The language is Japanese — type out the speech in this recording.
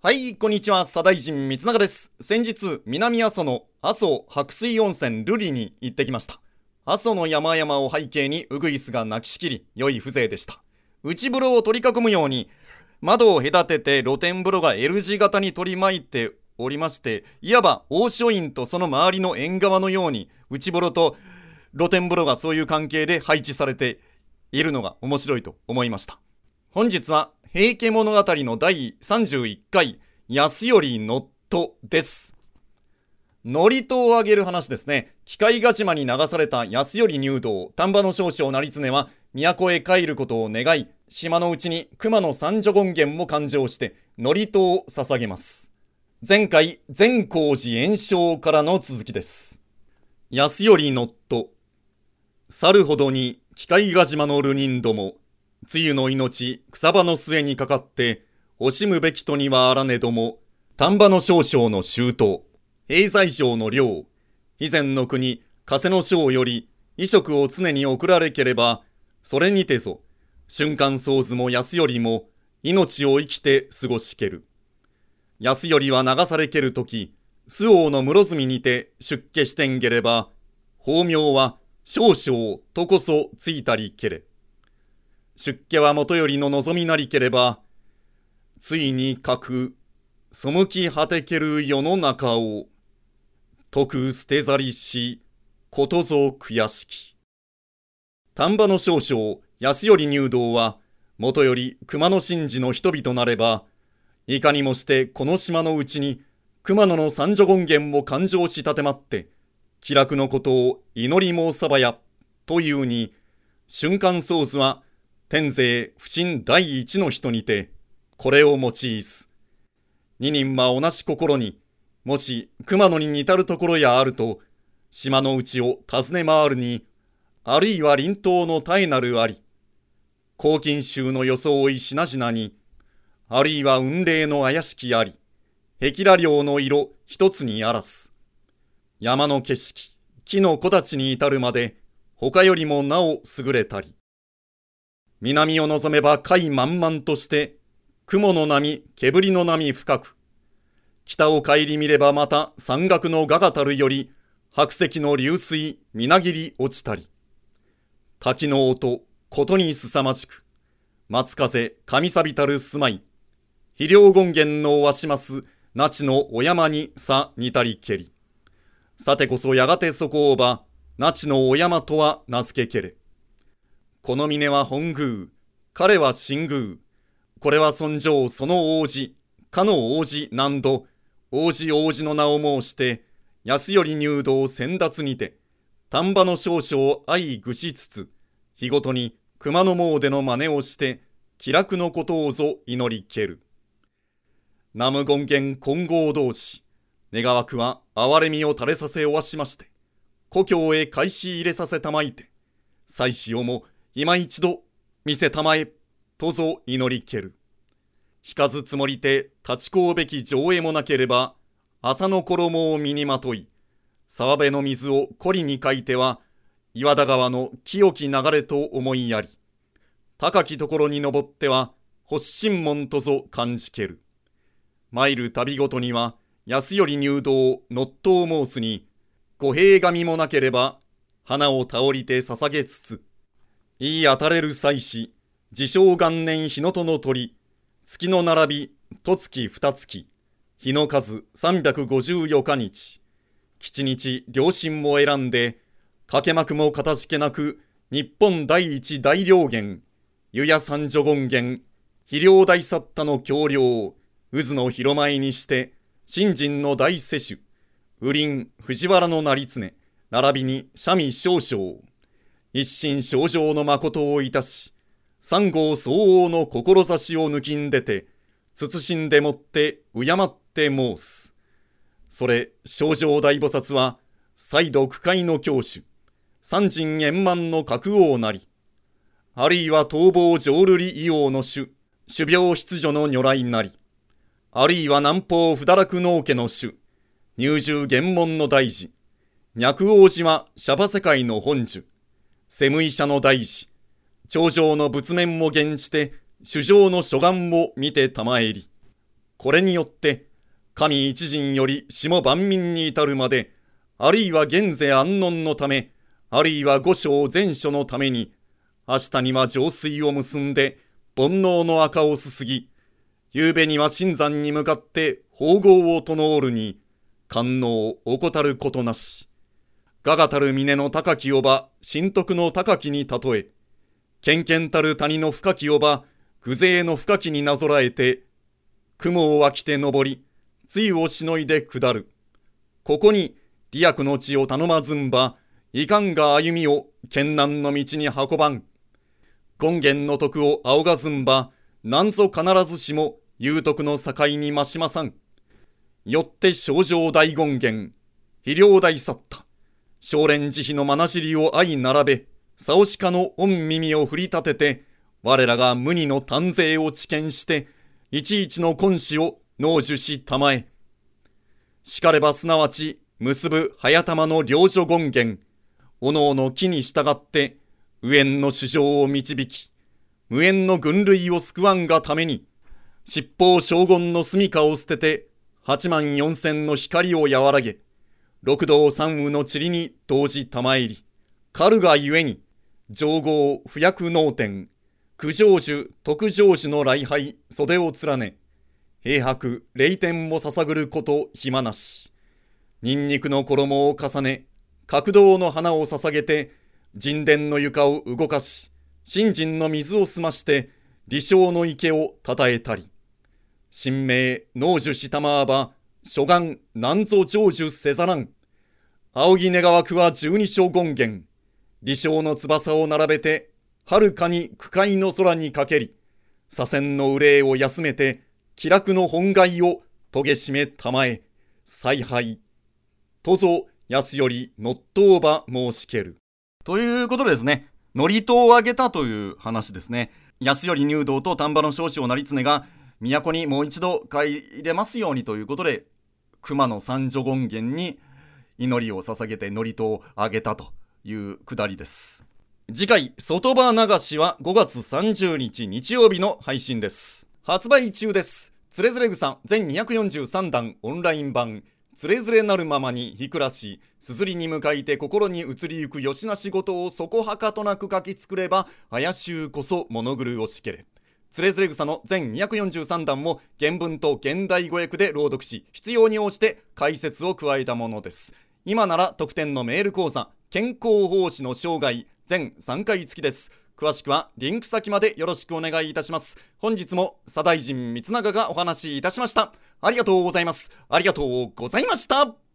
はい、こんにちは。左大臣光永です。先日、南阿蘇の阿蘇白水温泉瑠璃に行ってきました。阿蘇の山々を背景にウグイスが鳴きしきり、良い風情でした。内風呂を取り囲むように、窓を隔てて露天風呂が L 字型に取り巻いておりまして、いわば大書院とその周りの縁側のように、内風呂と露天風呂がそういう関係で配置されているのが面白いと思いました。本日は平家物語の第31回安頼のっとです。祝詞をあげる話ですね。機械ヶ島に流された安頼入道、丹波の少将成常は都へ帰ることを願い、島のうちに熊野三女権現も誕生して祝詞を捧げます。前回善光寺延焼からの続きです。安頼のっと。去るほどに機械ヶ島の流人ども、梅雨の命草場の末にかかって惜しむべきとにはあらねども、丹波の少将の周到、平西省の領、肥前の国加瀬の将より衣食を常に送られければ、それにてぞ瞬間相図も安頼も命を生きて過ごしける。安頼は流されけるとき、周防の室積にて出家してんげれば、法名は少将とこそついたりけれ。出家はもとよりの望みなりければ、ついにかく背き果てける世の中を、徳捨てざりし、ことぞ悔しき。丹波の少将安頼入道は、もとより熊野神事の人々なれば、いかにもしてこの島のうちに熊野の三女権現を勘定し立てまって、気楽のことを祈り申さばや、というに、瞬間相図は、天勢不審第一の人にて、これを用いす。二人は同じ心に、もし熊野に似たるところやあると、島のうちを訪ね回るに、あるいは臨島の絶えなるあり、黄金衆の装いしなじなに、あるいは雲霊の怪しきあり、壁羅領の色一つにあらす。山の景色、木の木立に至るまで、他よりもなお優れたり。南を望めば海満々として、雲の波、煙の波深く。北を顧みればまた山岳のががたるより、白石の流水、みなぎり落ちたり。滝の音、ことにすさまじく。松風、神さびたる住まい。肥料権現のわします、那智のお山にさ似たりけり。さてこそやがてそこをば、那智のお山とは名付けけれ。この峰は本宮、彼は神宮。これは尊上その王子、かの王子何度、王子の名を申して、安頼入道先達にて、丹波の少将相愚しつつ、日ごとに熊野詣の真似をして、気楽のことをぞ祈りける。南無権現金剛同士、願わくは憐れみを垂れさせおわしまして、故郷へ返し入れさせたまいて、妻子をも今一度見せたまえ、とぞ祈りける。引かずつもりて立ちこうべき情へもなければ、朝の衣を身にまとい、沢辺の水をこりにかいては、岩田川の清き流れと思いやり、高きところに登っては、発心門とぞ感じける。参る旅ごとには、安頼入道のっとを申すに、御幣紙もなければ、花をたおりて捧げつつ、言い当たれる祭祀、自称元年日のとの鳥、月の並び、と月二月、日の数354日日、吉日良心も選んで、かけまくもかたじけなく、日本第一大良源、湯屋三女権現、肥料大サッタの橋梁、渦の広舞にして、新人の大世主、雨林藤原の成常、並びに三味少将、一心正常の誠をいたし、三号相応の志を抜きんでて、慎んでもって敬って申す。それ、正常大菩薩は、再度苦界の教主、三人円満の覚王なり、あるいは逃亡浄瑠璃異王の主、種苗必女の如来なり、あるいは南方不堕落能家の主、入住玄門の大事、脈王子はシャバ世界の本樹、セムイ社の大師、頂上の仏面も現じて、主上の諸願を見てたまえり。 これによって神一人より下万民に至るまで、あるいは現世安穏のため、あるいは五章全書のために、明日には上水を結んで煩悩の赤をすすぎ、夕べには神山に向かって宝号を唱るに、官能怠ることなし。我がたる峰の高きおば、神徳の高きに例え、けんたる谷の深きおば、偶勢の深きになぞらえて、雲を湧きて登り、露をしのいで下る。ここに、利益の地を頼まずんば、いかんが歩みを艱難の道に運ばん。権現の徳を仰がずんば、なんぞ必ずしも有徳の境に増しまさん。よって正常大権現、肥料大去った。少蓮慈悲のまなじりを相並べ、さおしかの御耳を振り立てて、我らが無二の丹税を知見して、いちいちの根子を納受したまえ。しかればすなわち、結ぶ早玉の領女権現、おのおの木に従って、無縁の主情を導き、無縁の軍類を救わんがために、七宝将軍の住処を捨てて、84000の光を和らげ、六道三雨の塵に同時玉入り、狩るがゆえに、上号不役能天、九成就徳成就の礼拝袖を連ね、平白霊天を捧ぐること暇なし、ニンニクの衣を重ね、角道の花を捧げて、神殿の床を動かし、信心の水を澄まして、理想の池をたたえたり、神明納受したまわば、諸願なんぞ成就せざらん。仰ぎ願わくは12所権現、理想の翼を並べて、遥かに苦海の空にかけり、左遷の憂いを休めて、気楽の本願を遂げしめたまえ、采配。とぞ安より乗っとうば申しける。ということでですね、祝詞をあげたという話ですね。安頼入道と丹波の少子を成常が都にもう一度帰れますようにということで、熊野三女権現に祈りを捧げて祝詞をあげたというくだりです。次回外場流しは5月30日日曜日の配信です。発売中です。つれづれ草全243弾オンライン版、つれづれなるままにひくらし、すずりに向かいて心に移りゆくよしなしごとをそこはかとなく書き作れば、怪しゅうこそ物狂おしけれ。つれづれ草の全243弾も原文と現代語訳で朗読し、必要に応じて解説を加えたものです。今なら特典のメール講座、健康奉仕の生涯全3回付きです。詳しくはリンク先までよろしくお願いいたします。本日も左大臣光永がお話しいたしました。ありがとうございます。ありがとうございました。